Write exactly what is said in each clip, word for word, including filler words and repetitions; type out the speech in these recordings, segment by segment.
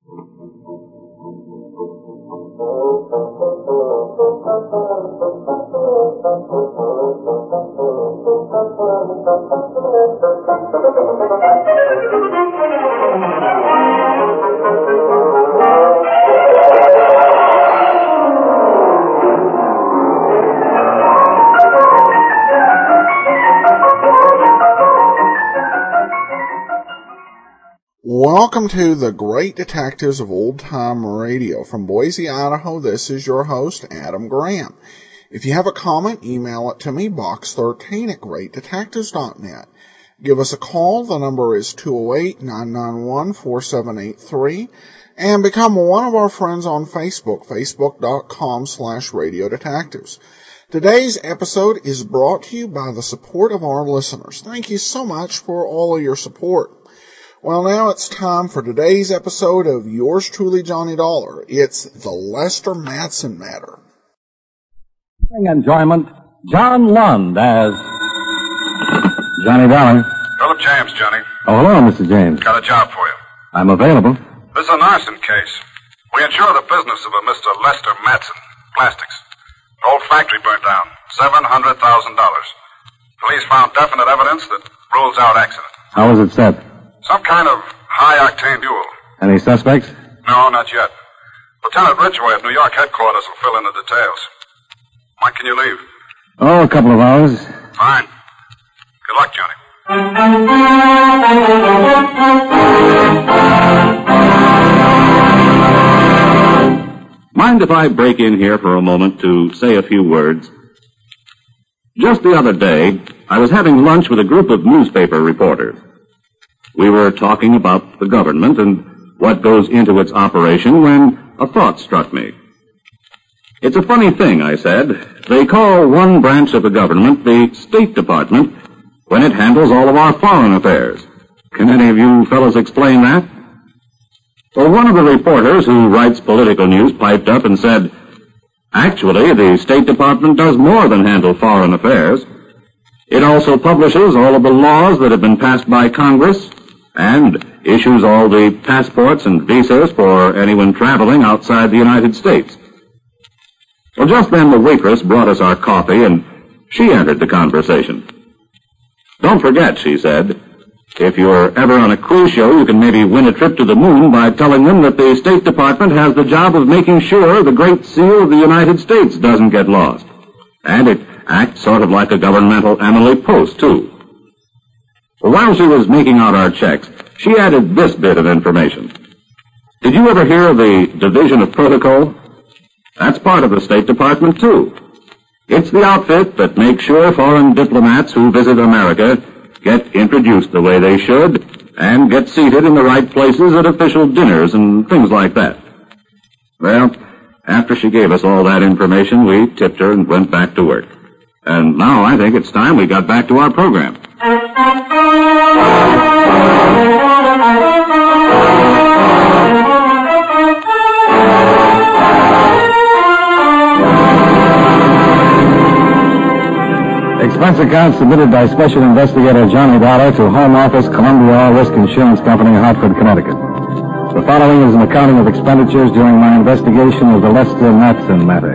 Welcome to the Great Detectives of Old Time Radio. From Boise, Idaho, this is your host, Adam Graham. If you have a comment, email it to me, box thirteen at great detectives dot net. Give us a call. The number is two oh eight, nine nine one, four seven eight three. And become one of our friends on Facebook, facebook.com slash radio detectives. Today's episode is brought to you by the support of our listeners. Thank you so much for all of your support. Well, now it's time for today's episode of yours truly, Johnny Dollar. It's the Lester Matson Matter. Enjoyment, John Lund as Johnny Dollar. Philip James, Johnny. Oh, hello, Mister James. Got a job for you. I'm available. This is an arson case. We insure the business of a Mister Lester Matson, plastics. The old factory burnt down, seven hundred thousand dollars. Police found definite evidence that rules out accident. How was it set? Some kind of high-octane duel. Any suspects? No, not yet. Lieutenant Ridgway of New York headquarters will fill in the details. When can you leave? Oh, a couple of hours. Fine. Good luck, Johnny. Mind if I break in here for a moment to say a few words? Just the other day, I was having lunch with a group of newspaper reporters. We were talking about the government and what goes into its operation when a thought struck me. It's a funny thing, I said. They call one branch of the government the State Department when it handles all of our foreign affairs. Can any of you fellows explain that? Well, one of the reporters who writes political news piped up and said, actually, the State Department does more than handle foreign affairs. It also publishes all of the laws that have been passed by Congress and issues all the passports and visas for anyone traveling outside the United States. Well, just then the waitress brought us our coffee, and she entered the conversation. Don't forget, she said, if you're ever on a cruise show, you can maybe win a trip to the moon by telling them that the State Department has the job of making sure the Great Seal of the United States doesn't get lost. And it acts sort of like a governmental Emily Post, too. Well, while she was making out our checks, she added this bit of information. Did you ever hear of the Division of Protocol? That's part of the State Department, too. It's the outfit that makes sure foreign diplomats who visit America get introduced the way they should and get seated in the right places at official dinners and things like that. Well, after she gave us all that information, we tipped her and went back to work. And now I think it's time we got back to our program. Expense account submitted by Special Investigator Johnny Dollar to Home Office, Columbia All Risk Insurance Company, Hartford, Connecticut. The following is an accounting of expenditures during my investigation of the Lester Matson matter.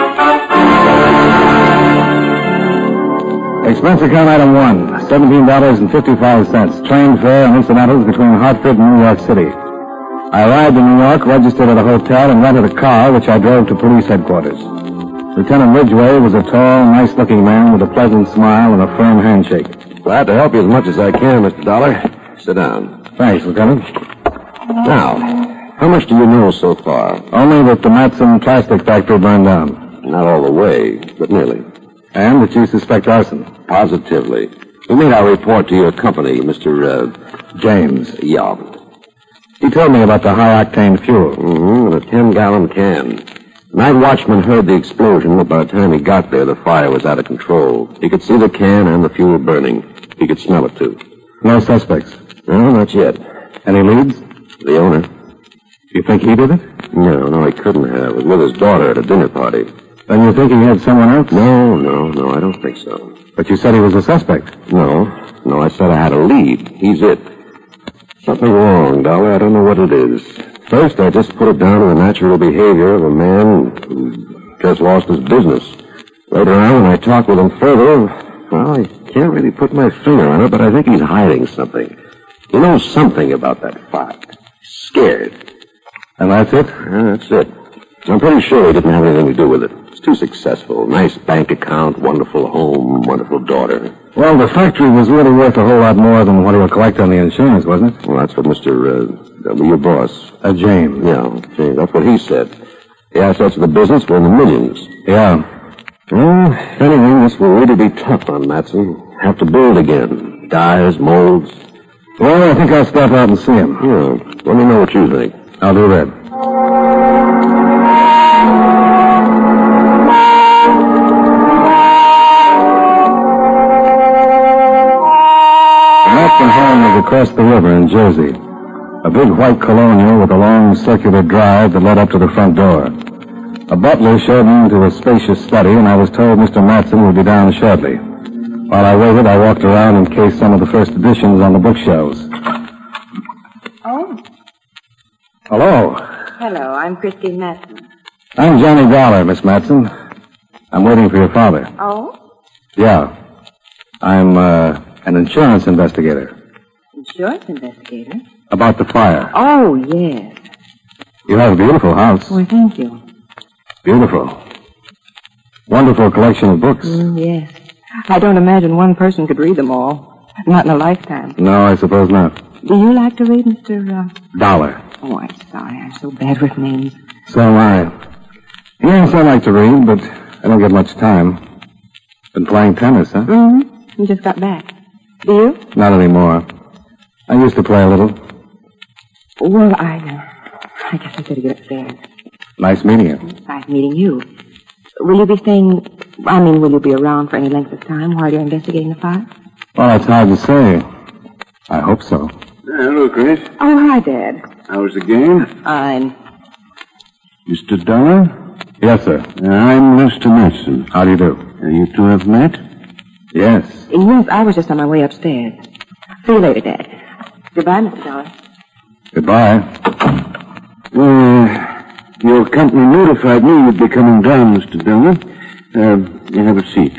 Expense account item one, seventeen dollars and fifty-five cents. Train fare and incidentals between Hartford and New York City. I arrived in New York, registered at a hotel, and rented a car, which I drove to police headquarters. Lieutenant Ridgway was a tall, nice-looking man with a pleasant smile and a firm handshake. Glad to help you as much as I can, Mister Dollar. Sit down. Thanks, Lieutenant. Now, how much do you know so far? Only that the Matson plastic factory burned down. Not all the way, but nearly. And that you suspect arson. Positively. We made our report to your company, Mister Uh, James. Yeah. He told me about the high-octane fuel. Mm-hmm, a ten-gallon can. Night watchman heard the explosion, but by the time he got there, the fire was out of control. He could see the can and the fuel burning. He could smell it, too. No suspects? No, not yet. Any leads? The owner. You think he did it? No, no, he couldn't have. He was with his daughter at a dinner party. Then you think he had someone else? No, no, no, I don't think so. But you said he was a suspect. No, no, I said I had a lead. He's it. Something wrong, Dollar. I don't know what it is. First, I just put it down to the natural behavior of a man who just lost his business. Later on, when I talked with him further, well, I can't really put my finger on it, but I think he's hiding something. He knows something about that fact. Scared. And that's it? Yeah, that's it. I'm pretty sure he didn't have anything to do with it. He's too successful. Nice bank account, wonderful home, wonderful daughter. Well, the factory was really worth a whole lot more than what he would collect on the insurance, wasn't it? Well, that's what Mister Uh, your boss. Uh, James. Yeah, James. That's what he said. The assets of the business were in the millions. Yeah. Well, if anything, this will really be tough on Matson. Have to build again. Dyes, molds. Well, I think I'll step out and see him. Yeah. Let me know what you think. I'll do that. The Matson home was across the river in Jersey. A big white colonial with a long circular drive that led up to the front door. A butler showed me into a spacious study, and I was told Mister Matson would be down shortly. While I waited, I walked around and cased some of the first editions on the bookshelves. Oh. Hello. Hello, I'm Christine Matson. I'm Johnny Dollar, Miss Matson. I'm waiting for your father. Oh? Yeah. I'm, uh, an insurance investigator. Insurance investigator? About the fire. Oh, yes. You have a beautiful house. Well, thank you. Beautiful. Wonderful collection of books. Mm, yes. I don't imagine one person could read them all. Not in a lifetime. No, I suppose not. Do you like to read, Mister Uh... Dollar. Oh, I'm sorry. I'm so bad with names. So am I. Yes, I like to read, but I don't get much time. Been playing tennis, huh? Mm-hmm. You just got back. Do you? Not anymore. I used to play a little. Well, I... Uh, I guess I better get upstairs. Nice meeting you. Nice meeting you. Will you be staying... I mean, will you be around for any length of time while you're investigating the fire? Well, it's hard to say. I hope so. Hello, Chris. Oh, hi, Dad. How was the game? Fine. Mister Dollar? Yes, sir. I'm Mister Matson. How do you do? Uh, you two have met? Yes. Yes, I was just on my way upstairs. See you later, Dad. Goodbye, Mister Dollar. Goodbye. Uh, your company notified me you'd be coming down, Mister Dollar. Uh, you have a seat.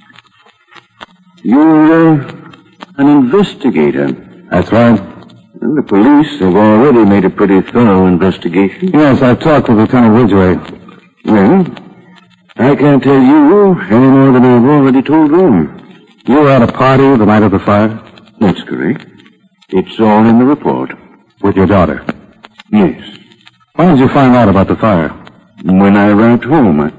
You're uh, an investigator. That's right. Well, the police have already made a pretty thorough investigation. Yes, I've talked with Lieutenant Ridgway. Well, I can't tell you any more than I've already told them. You were at a party the night of the fire? That's correct. It's all in the report. With your daughter? Yes. When did you find out about the fire? When I arrived home, I...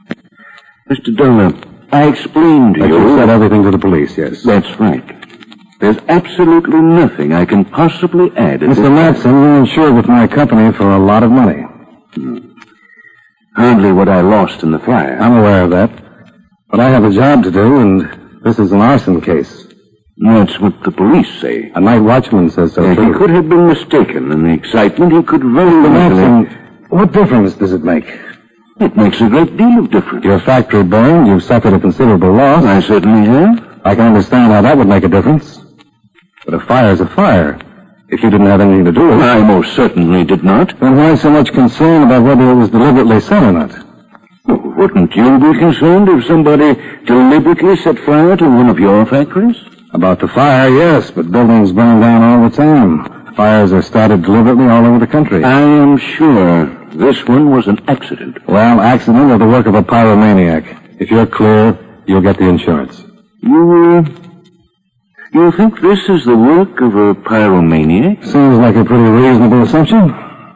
Mister Dollar, I explained to But you... you said everything to the police, yes. That's right. There's absolutely nothing I can possibly add. at Mister this- Matson, you're insured with my company for a lot of money. Hmm. Hardly what I lost in the fire. I'm aware of that. But I have a job to do, and this is an arson case. That's what the police say. A night watchman says so, Uh, too. he could have been mistaken. In the excitement, he could very Mister easily... Matson, what difference does it make? It makes a great deal of difference. Your factory burned, you've suffered a considerable loss. I certainly have. I can understand how that would make a difference. But a fire's a fire. If you didn't have anything to do with it, I most certainly did not. then why so much concern about whether it was deliberately set or not? Oh, wouldn't you be concerned if somebody deliberately set fire to one of your factories? About the fire, yes, but buildings burn down all the time. Fires are started deliberately all over the country. I am sure this one was an accident. Well, accident or the work of a pyromaniac. If you're clear, you'll get the insurance. You, uh, you think this is the work of a pyromaniac? Seems like a pretty reasonable assumption.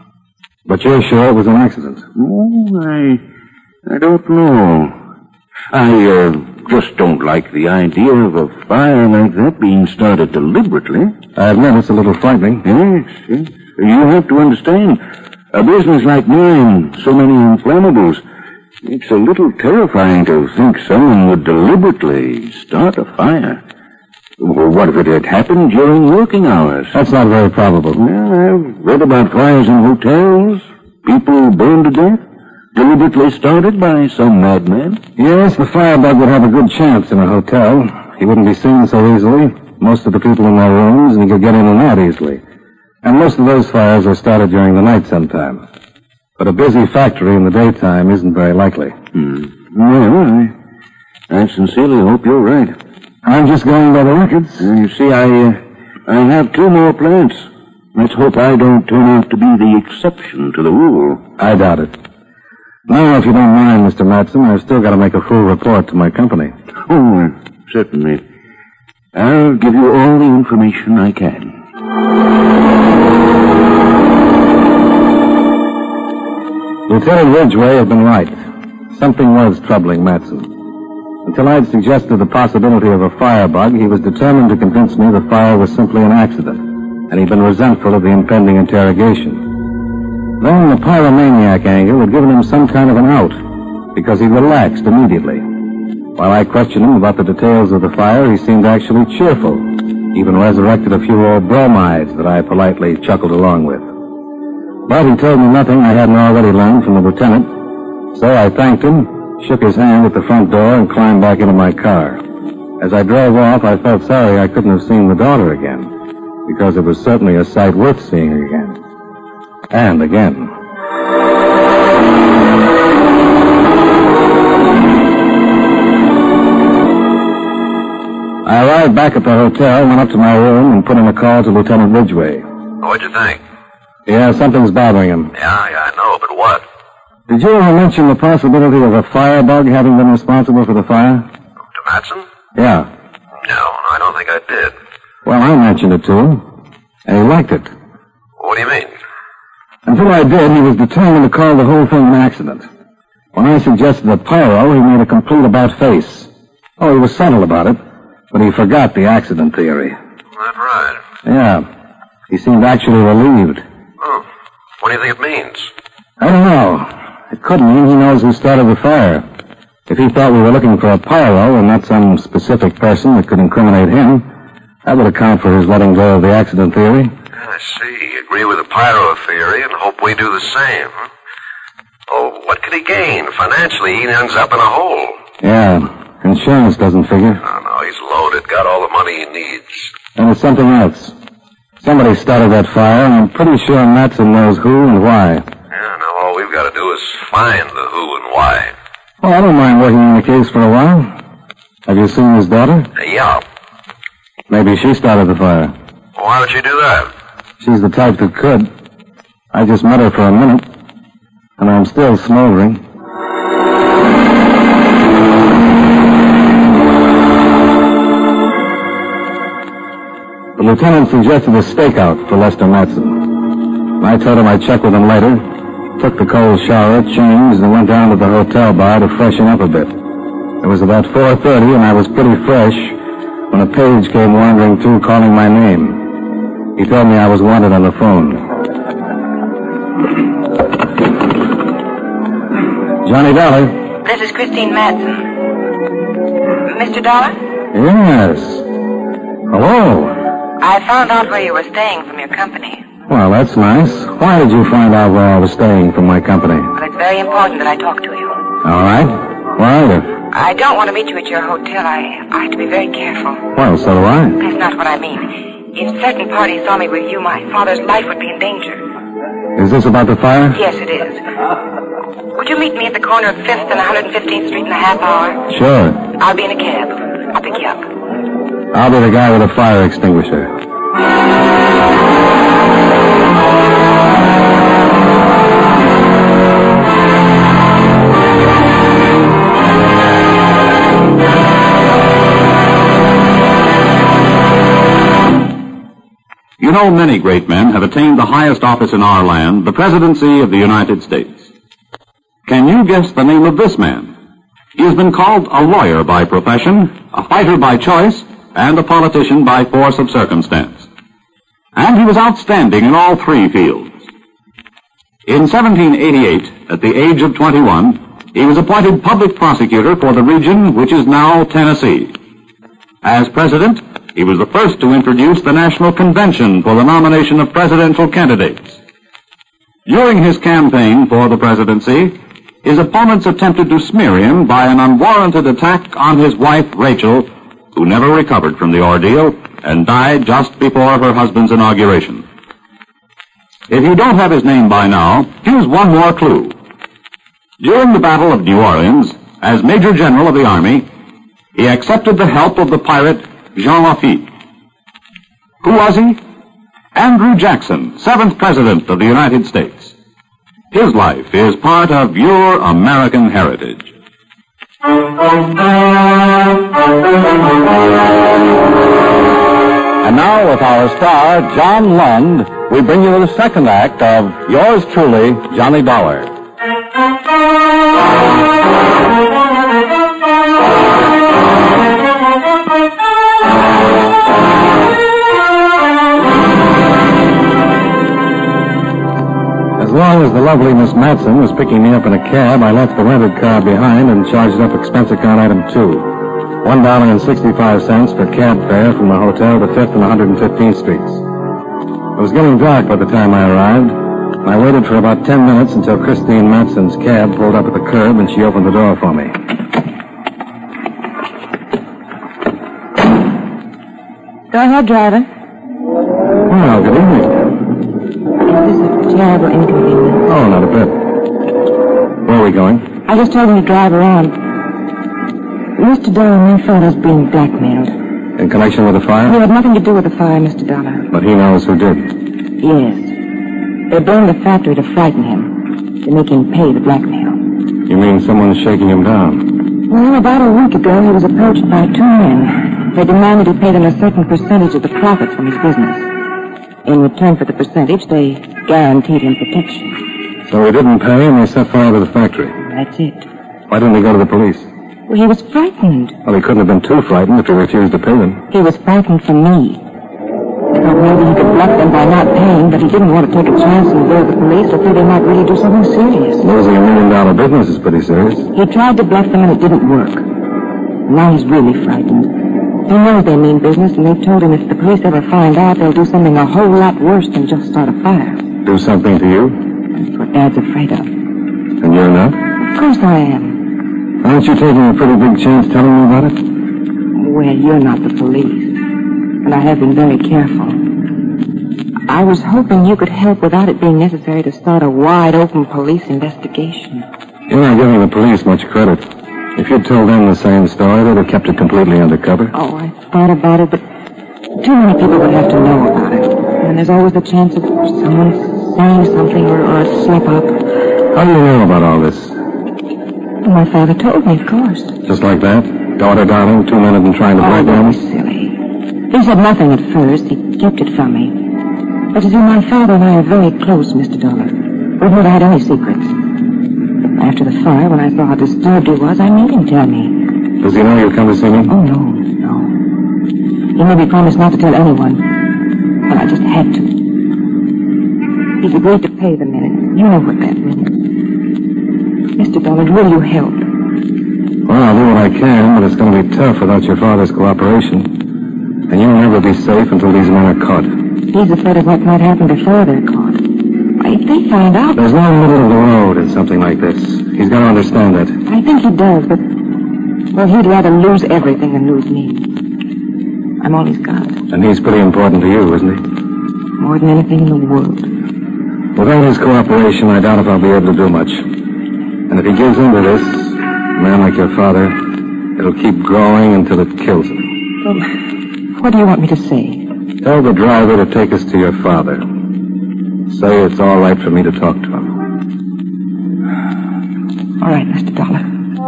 But you're sure it was an accident? Oh, I, I don't know. I, uh, just don't like the idea of a fire like that being started deliberately. I admit it's a little frightening. Yes, yes. You have to understand, a business like mine, so many inflammables, it's a little terrifying to think someone would deliberately start a fire. Well, what if it had happened during working hours? That's not very probable. Well, I've read about fires in hotels, people burned to death, deliberately started by some madman. Yes, the firebug would have a good chance in a hotel. He wouldn't be seen so easily. Most of the people in their rooms, and he could get in and out easily. And most of those fires are started during the night sometime. But a busy factory in the daytime isn't very likely. Hmm. Well, I, I sincerely hope you're right. I'm just going by the records. Uh, you see, I, uh, I have two more plants. Let's hope I don't turn out to be the exception to the rule. I doubt it. Now, if you don't mind, Mister Matson, I've still got to make a full report to my company. Oh, uh, certainly. I'll give you all the information I can. Lieutenant Ridgway had been right. Something was troubling Matson. Until I'd suggested the possibility of a firebug, he was determined to convince me the fire was simply an accident, and he'd been resentful of the impending interrogation. Then the pyromaniac angle had given him some kind of an out, because he relaxed immediately. While I questioned him about the details of the fire, he seemed actually cheerful, even resurrected a few old bromides that I politely chuckled along with. But he told me nothing I hadn't already learned from the lieutenant, so I thanked him, shook his hand at the front door, and climbed back into my car. As I drove off, I felt sorry I couldn't have seen the daughter again, because it was certainly a sight worth seeing again. And again. I arrived back at the hotel, went up to my room, and put in a call to Lieutenant Ridgway. What'd you think? Yeah, something's bothering him. Yeah, yeah, I know, but what? Did you ever mention the possibility of a firebug having been responsible for the fire? To Matson? Yeah. No, no, I don't think I did. Well, I mentioned it to him, and he liked it. What do you mean? Until I did, he was determined to call the whole thing an accident. When I suggested a pyro, he made a complete about-face. Oh, he was subtle about it, but he forgot the accident theory. That's right. Yeah. He seemed actually relieved. Oh, what do you think it means? I don't know. It could mean he knows who started the fire. If he thought we were looking for a pyro and not some specific person that could incriminate him, that would account for his letting go of the accident theory. I see. Agree with the pyro theory and hope we do the same. Huh? Oh, what could he gain? Financially, he ends up in a hole. Yeah. Insurance doesn't figure. Oh, no, he's loaded. Got all the money he needs. And there's something else. Somebody started that fire, and I'm pretty sure Matson knows who and why. Yeah, now all we've got to do is find the who and why. Well, I don't mind working on the case for a while. Have you seen his daughter? Uh, yeah. Maybe she started the fire. Why would she do that? She's the type that could. I just met her for a minute, and I'm still smoldering. The lieutenant suggested a stakeout for Lester Matson. I told him I'd check with him later, took the cold shower, changed, and went down to the hotel bar to freshen up a bit. It was about four thirty, and I was pretty fresh when a page came wandering through calling my name. He told me I was wanted on the phone. Johnny Dollar. This is Christine Matson. Mister Dollar? Yes. Hello. I found out where you were staying from your company. Well, that's nice. Why did you find out where I was staying from my company? Well, it's very important that I talk to you. All right. Why? I don't want to meet you at your hotel. I, I have to be very careful. Well, so do I. That's not what I mean. If certain parties saw me with you, my father's life would be in danger. Is this about the fire? Yes, it is. Would you meet me at the corner of fifth and one hundred fifteenth Street in a half hour? Sure. I'll be in a cab. I'll pick you up. I'll be the guy with a fire extinguisher. You know, many great men have attained the highest office in our land, the presidency of the United States. Can you guess the name of this man? He has been called a lawyer by profession, a fighter by choice, and a politician by force of circumstance. And he was outstanding in all three fields. In seventeen eighty-eight, at the age of twenty-one, he was appointed public prosecutor for the region which is now Tennessee. As president, he was the first to introduce the National Convention for the nomination of presidential candidates. During his campaign for the presidency, his opponents attempted to smear him by an unwarranted attack on his wife, Rachel, who never recovered from the ordeal and died just before her husband's inauguration. If you don't have his name by now, here's one more clue. During the Battle of New Orleans, as Major General of the Army, he accepted the help of the pirate Jean Lafitte. Who was he? Andrew Jackson, seventh President of the United States. His life is part of your American heritage. And now, with our star, John Lund, we bring you the second act of Yours Truly, Johnny Dollar. As long as the lovely Miss Matson was picking me up in a cab, I left the rented car behind and charged up expense account item two. One dollar and sixty-five cents for cab fare from the hotel to Fifth and one hundred fifteenth Streets. It was getting dark by the time I arrived, and I waited for about ten minutes until Christine Matson's cab pulled up at the curb and she opened the door for me. Go ahead, driver. Well, good evening. Is this a terrible inconvenience? Oh, not a bit. Where are we going? I just told him to drive around. Mister Dollar, my father's being blackmailed. In connection with the fire? He had nothing to do with the fire, Mister Dollar. But he knows who did. Yes. They burned the factory to frighten him, to make him pay the blackmail. You mean someone's shaking him down? Well, about a week ago, he was approached by two men. They demanded he pay them a certain percentage of the profits from his business. In return for the percentage, they guaranteed him protection. So he didn't pay and they set fire to the factory. That's it. Why didn't he go to the police? Well, he was frightened. Well, he couldn't have been too frightened if he refused to pay them. He was frightened for me. He thought maybe he could bluff them by not paying, but he didn't want to take a chance and go to the police or fear they might really do something serious. Losing a million dollar business is pretty serious. He tried to bluff them and it didn't work. Now he's really frightened. He knows they mean business, and they've told him if the police ever find out, they'll do something a whole lot worse than just start a fire. Do something to you? That's what Dad's afraid of. And you're not? Of course I am. Aren't you taking a pretty big chance telling me about it? Well, you're not the police, and I have been very careful. I was hoping you could help without it being necessary to start a wide-open police investigation. You're not giving the police much credit. If you'd told them the same story, they'd have kept it completely undercover. Oh, I thought about it, but too many people would have to know about it. And there's always the chance of someone saying something or, or a slip-up. How do you know about all this? My father told me, of course. Just like that? Daughter, darling, two men have been trying to blackmail me? Oh, silly. He said nothing at first. He kept it from me. But you see, my father and I are very close, Mister Dollar. We've never had any secrets. After the fire, when I saw how disturbed he was, I made him tell me. Does he know you've come to see me? Oh, no, no. He made me promise not to tell anyone. But I just had to. He's agreed to pay the men. You know what that means. Mister Dollar, will you help? Well, I'll do what I can, but it's going to be tough without your father's cooperation. And you'll never be safe until these men are caught. He's afraid of what might happen before they're caught. If they find out... There's no middle of the road in something like this. He's got to understand that. I think he does, but... Well, he'd rather lose everything than lose me. I'm all he's got. And he's pretty important to you, isn't he? More than anything in the world. Without his cooperation, I doubt if I'll be able to do much. And if he gives in to this, a man like your father, it'll keep growing until it kills him. Well, what do you want me to say? Tell the driver to take us to your father. Say it's all right for me to talk to him. All right, Mister Dollar.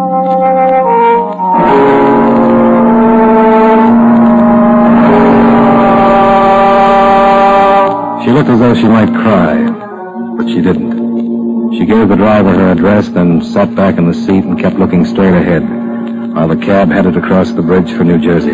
She looked as though she might cry, but she didn't. She gave the driver her address, then sat back in the seat and kept looking straight ahead, while the cab headed across the bridge for New Jersey.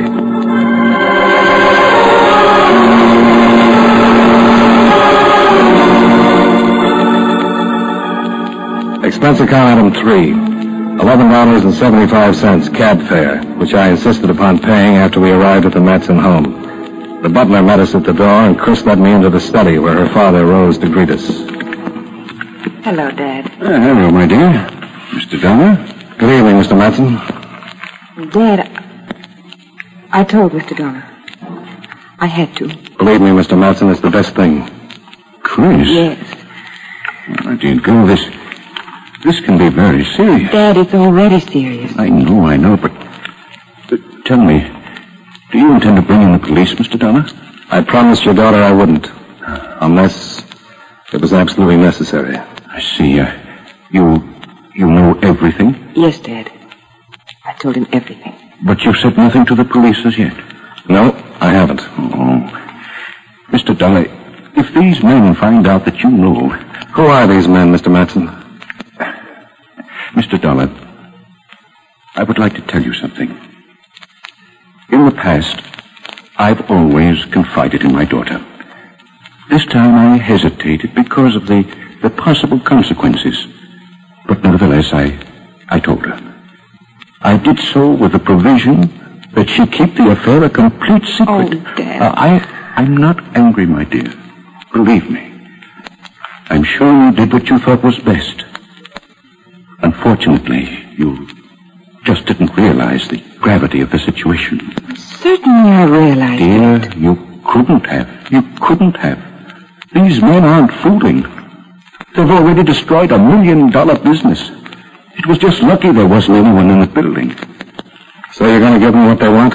Expense account item three, eleven dollars and seventy-five cents cab fare, which I insisted upon paying after we arrived at the Matson home. The butler met us at the door, and Chris led me into the study where her father rose to greet us. Hello, Dad. Uh, hello, my dear. Mister Dollar? Good evening, Mister Matson. Dad, I told Mister Dollar. I had to. Believe me, Mister Matson, it's the best thing. Chris? Yes. My dear girl, this... This can be very serious. Dad, it's already serious. I know, I know, but... but tell me, do you intend to bring in the police, Mister Dollar? I promised your daughter I wouldn't. Unless it was absolutely necessary. I see. Uh, you... you know everything? Yes, Dad. I told him everything. But you've said nothing to the police as yet? No, I haven't. Oh. Mister Dollar, if these men find out that you know... Who are these men, Mister Matson? Mister Dollar, I would like to tell you something. In the past, I've always confided in my daughter. This time I hesitated because of the, the possible consequences. But nevertheless, I, I told her. I did so with the provision that she keep the affair a complete secret. Oh, Dad. Uh, I, I'm not angry, my dear. Believe me. I'm sure you did what you thought was best. Unfortunately, you just didn't realize the gravity of the situation. Certainly I realize Dear, it. you couldn't have. You couldn't have. These men aren't fooling. They've already destroyed a million-dollar business. It was just lucky there wasn't anyone in the building. So you're going to give them what they want?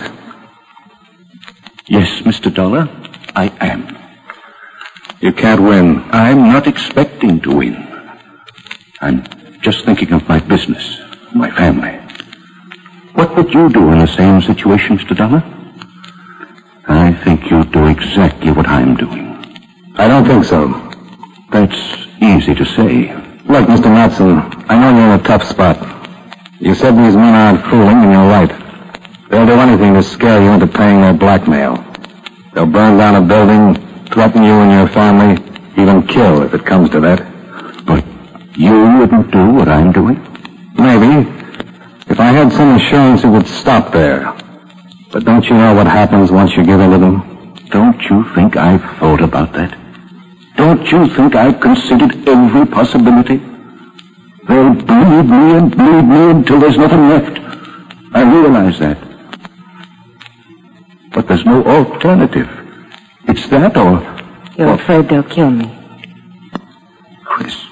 Yes, Mister Dollar, I am. You can't win. I'm not expecting to win. I'm just thinking of my business, my family. What would you do in the same situation, Mister Dollar? I think you'd do exactly what I'm doing. I don't think so. That's easy to say. Look, Mister Matson, I know you're in a tough spot. You said these men aren't fooling, and you're right. They'll do anything to scare you into paying their blackmail. They'll burn down a building, threaten you and your family, even kill if it comes to that. But you wouldn't do what I'm doing? Maybe. If I had some assurance it would stop there. But don't you know what happens once you give in to them? Don't you think I've thought about that? Don't you think I've considered every possibility? They'll bleed me and bleed me until there's nothing left. I realize that. But there's no alternative. It's that or... You're or... afraid they'll kill me. Chris.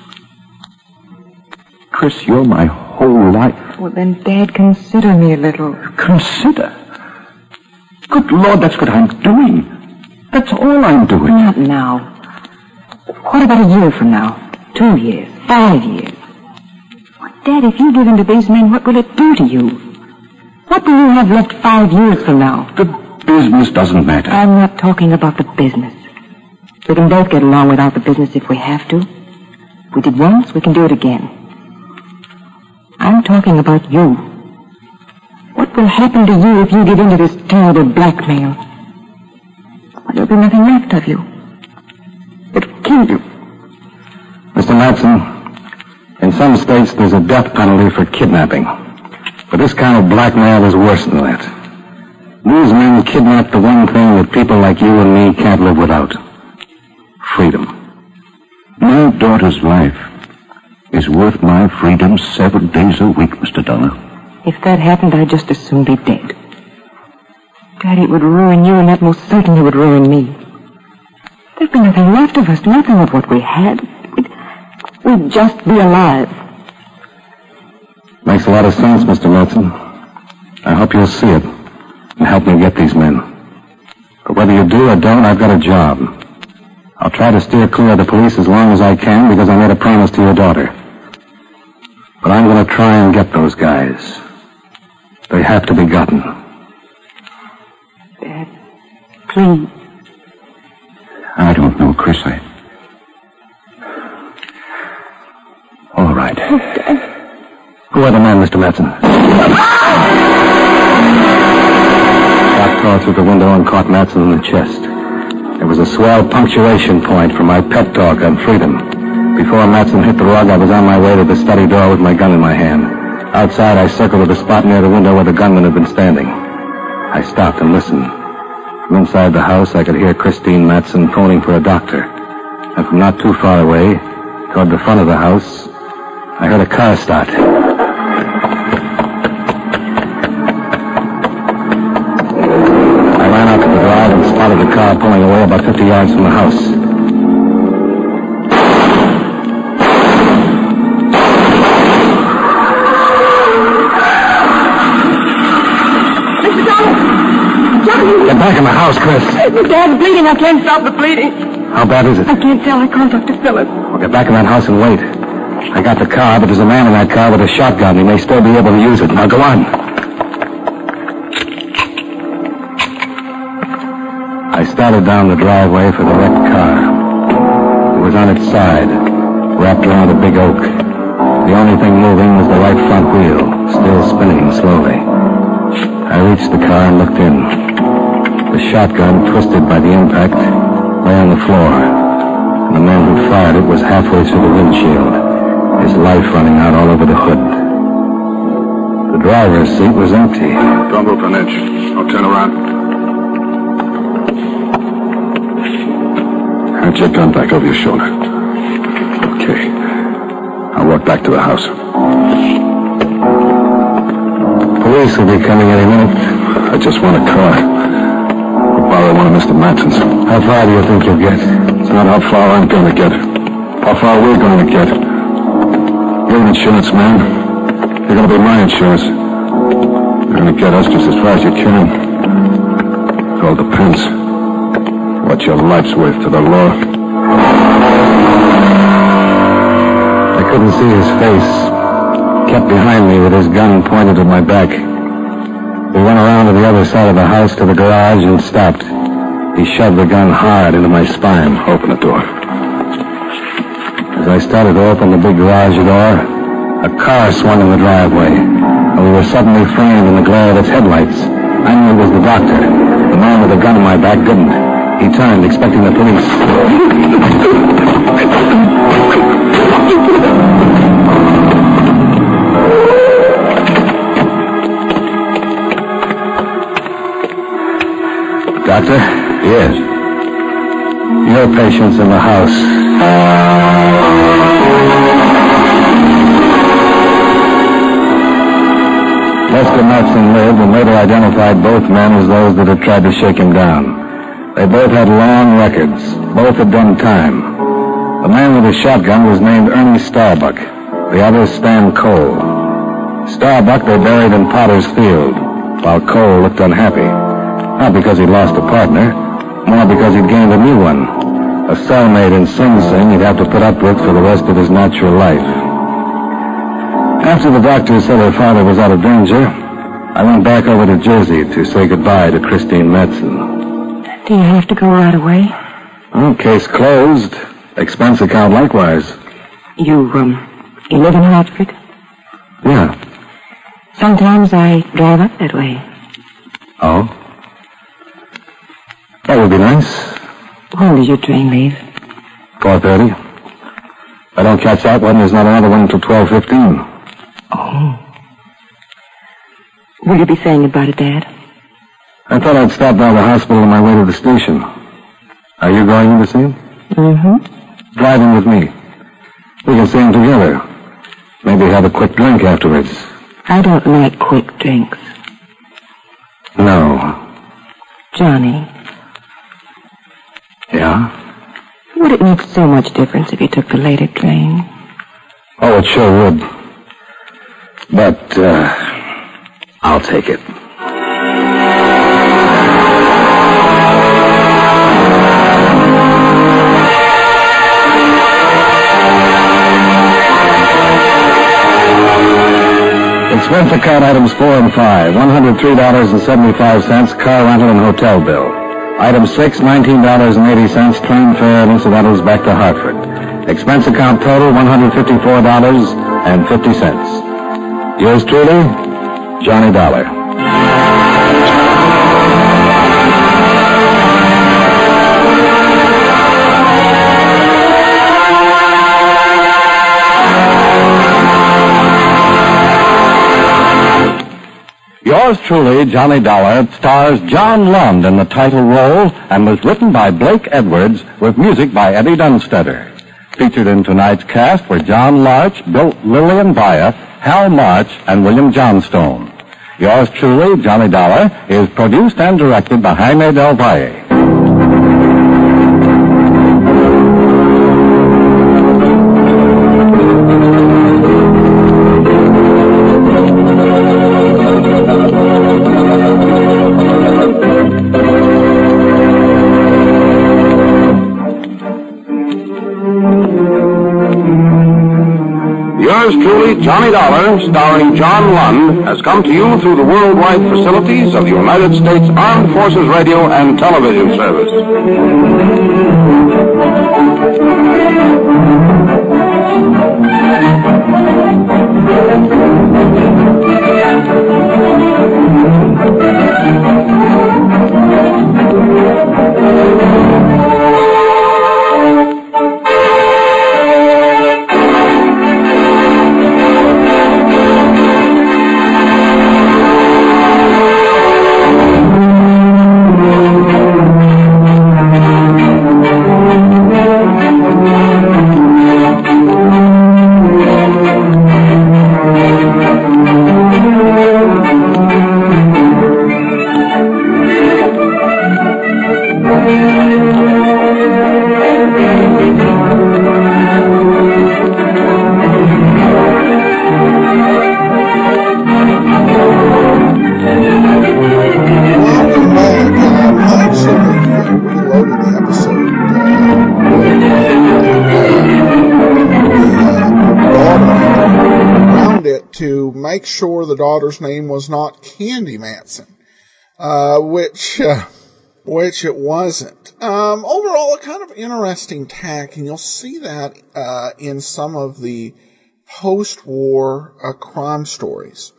Chris, you're my whole life. Well, then, Dad, consider me a little. Consider? Good Lord, that's what I'm doing. That's all I'm doing. Not now. What about a year from now? Two years? Five years? Well, Dad, if you give in to these men, what will it do to you? What will you have left five years from now? The business doesn't matter. I'm not talking about the business. We can both get along without the business if we have to. If we did once, we can do it again. I'm talking about you. What will happen to you if you get into this terrible blackmail? Well, there'll be nothing left of you. It'll kill you. Mister Matson, in some states there's a death penalty for kidnapping. But this kind of blackmail is worse than that. These men kidnap the one thing that people like you and me can't live without. Freedom. My daughter's life is worth my freedom seven days a week, Mister Dollar. If that happened, I'd just as soon be dead. Daddy, it would ruin you, and that most certainly would ruin me. There'd be nothing left of us, nothing of what we had. We'd, we'd just be alive. Makes a lot of sense, Mister Matson. I hope you'll see it and help me get these men. But whether you do or don't, I've got a job. I'll try to steer clear of the police as long as I can because I made a promise to your daughter. But I'm going to try and get those guys. They have to be gotten. Dad, please. I don't know, Chris. I... All right. Who are the men, Mister Matson? Shot tore through the window and caught Matson in the chest. There was a swell punctuation point for my pep talk on freedom. Before Matson hit the rug, I was on my way to the study door with my gun in my hand. Outside, I circled to the spot near the window where the gunman had been standing. I stopped and listened. From inside the house, I could hear Christine Matson phoning for a doctor. And from not too far away, toward the front of the house, I heard a car start. I ran out to the drive and spotted the car pulling away about fifty yards from the house. back in the house, Chris. Dad's bleeding. I can't stop the bleeding. How bad is it? I can't tell. I called Doctor Phillips. Well, get back in that house and wait. I got the car, but there's a man in that car with a shotgun. He may still be able to use it. Now, go on. I started down the driveway for the wrecked car. It was on its side, wrapped around a big oak. The only thing moving was the right front wheel, still spinning slowly. I reached the car and looked in. The shotgun, twisted by the impact, lay on the floor. And the man who fired it was halfway through the windshield, his life running out all over the hood. The driver's seat was empty. Don't move an inch. I'll turn around. Hand your gun back over your shoulder. Okay. I'll walk back to the house. Police will be coming any minute. I just want a car. I'll borrow one of Mister Matson's. How far do you think you'll get? It's not how far I'm going to get. How far we're going to get. You're an insurance man. You're going to be my insurance. You're going to get us just as far as you can. It all depends. What your life's worth to the law. I couldn't see his face. Kept behind me with his gun pointed at my back. We went around to the other side of the house to the garage and stopped. He shoved the gun hard into my spine. Open the door. As I started to open the big garage door, a car swung in the driveway, and we were suddenly framed in the glare of its headlights. I knew it was the doctor. The man with the gun in my back didn't. He turned, expecting the police. Doctor? Yes. Your patient's in the house. Lester Matson lived and later identified both men as those that had tried to shake him down. They both had long records. Both had done time. The man with the shotgun was named Ernie Starbuck. The other, Stan Cole. Starbuck they buried in Potter's Field, while Cole looked unhappy. Not because he'd lost a partner, more because he'd gained a new one. A cellmate in Sing Sing he'd have to put up with for the rest of his natural life. After the doctor said her father was out of danger, I went back over to Jersey to say goodbye to Christine Madsen. Do you have to go right away? Oh, case closed. Expense account likewise. You, um, you live in Hartford? Yeah. Sometimes I drive up that way. Oh? That would be nice. When does your train leave? four thirty. If I don't catch that one, there's not another one until twelve fifteen. Oh. Will you be saying goodbye to Dad? I thought I'd stop by the hospital on my way to the station. Are you going in to see him? Mm-hmm. Drive in with me. We can see him together. Maybe have a quick drink afterwards. I don't like quick drinks. No. Johnny. Yeah? Would it make so much difference if you took the later train? Oh, it sure would. But, uh, I'll take it. Expense account items four and five, one hundred three dollars and seventy-five cents, car rental and hotel bill. Item six, nineteen dollars and eighty cents, train fare and incidentals back to Hartford. Expense account total, one hundred fifty-four dollars and fifty cents. Yours truly, Johnny Dollar. Yours truly, Johnny Dollar, stars John Lund in the title role and was written by Blake Edwards with music by Eddie Dunstetter. Featured in tonight's cast were John Larch, Bill Lillian Baya, Hal March, and William Johnstone. Yours truly, Johnny Dollar, is produced and directed by Jaime Del Valle. Yours truly, Johnny Dollar, starring John Lund, has come to you through the worldwide facilities of the United States Armed Forces Radio and Television Service. Make sure the daughter's name was not Candy Matson, uh, which, uh, which it wasn't. Um, overall, a kind of interesting tack, and you'll see that, uh, in some of the post-war, uh, crime stories.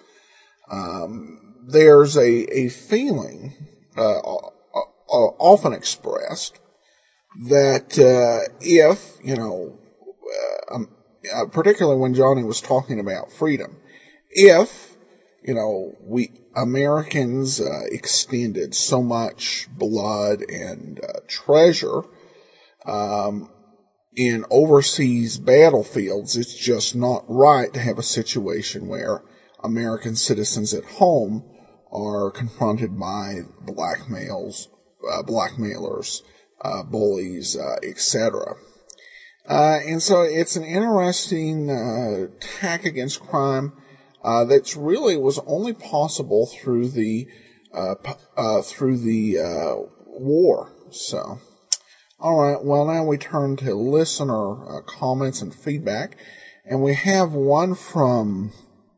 Um, there's a, a feeling, uh, uh, often expressed that, uh, if, you know, uh, um, uh, particularly when Johnny was talking about freedom, if, you know, we Americans uh, expended so much blood and uh, treasure um, in overseas battlefields, it's just not right to have a situation where American citizens at home are confronted by blackmails, uh, blackmailers, uh, bullies, uh, et cetera. Uh, and so it's an interesting uh, attack against crime. Uh, that's really was only possible through the, uh, uh, through the, uh, war. So, alright, well now we turn to listener, uh, comments and feedback. And we have one from,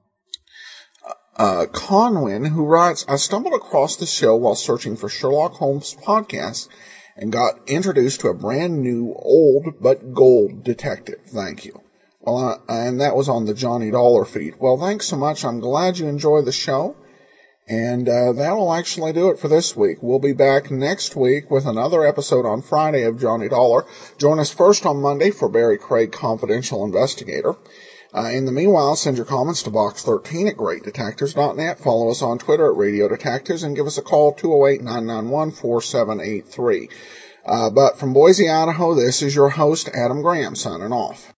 uh, Conwin, who writes, I stumbled across the show while searching for Sherlock Holmes podcast and got introduced to a brand new, old, but gold detective. Thank you. Well, uh, and that was on the Johnny Dollar feed. Well, thanks so much. I'm glad you enjoy the show. And uh, that'll actually do it for this week. We'll be back next week with another episode on Friday of Johnny Dollar. Join us first on Monday for Barry Craig, Confidential Investigator. Uh, in the meanwhile, send your comments to box thirteen at great detectives dot net. Follow us on Twitter at Radio Detectives and give us a call, two oh eight, nine nine one, four seven eight three. Uh, but from Boise, Idaho, this is your host, Adam Graham, signing off.